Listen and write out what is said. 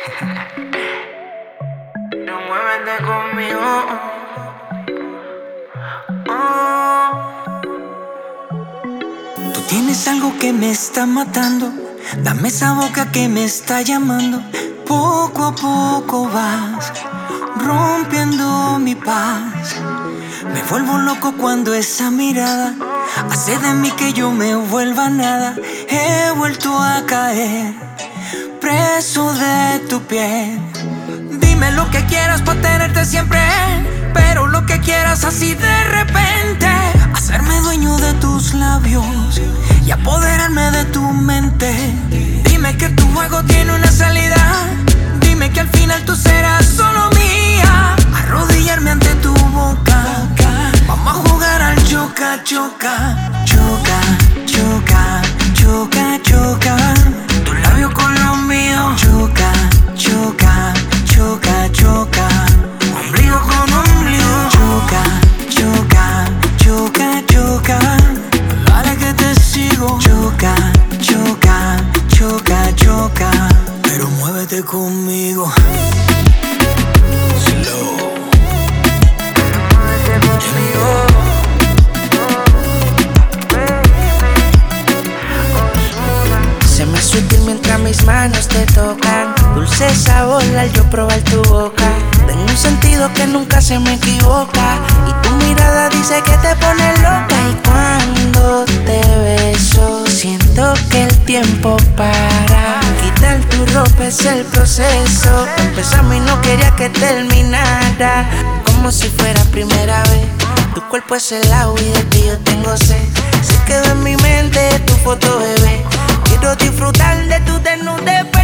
No muévete conmigo. Oh. Tú tienes algo que me está matando. Dame esa boca que me está llamando. Poco a poco vas rompiendo mi paz. Me vuelvo loco cuando esa mirada hace de mí que yo me vuelva nada. He vuelto a caer preso de tu piel. Dime lo que quieras para tenerte siempre, pero lo que quieras así de repente. Hacerme dueño de tus labios y apoderarme de tu mente. Dime que tu juego tiene una salida. Dime que al final tú serás solo mía. Arrodillarme ante tu boca. Vamos a jugar al choca, choca. Choca, choca, choca, choca. Tu labio con los míos. Choca, choca, choca, choca. Ombligo con ombligo. Choca, choca, choca, choca. Dale que te sigo. Choca, choca, choca, choca. Pero muévete conmigo. Slow. Muévete conmigo. Se me sutil mientras mis manos te tocan. Dulce sabor al yo probar tu boca. Tengo un sentido que nunca se me equivoca. Y tu mirada dice que te pone loca. Y cuando te beso siento que el tiempo para. Quitar tu ropa es el proceso. Empezamos y no quería que terminara. Como si fuera primera vez. Tu cuerpo es el agua y de ti yo tengo sed. Se quedó en mi mente tu foto, bebé. Quiero disfrutar de tu desnudez.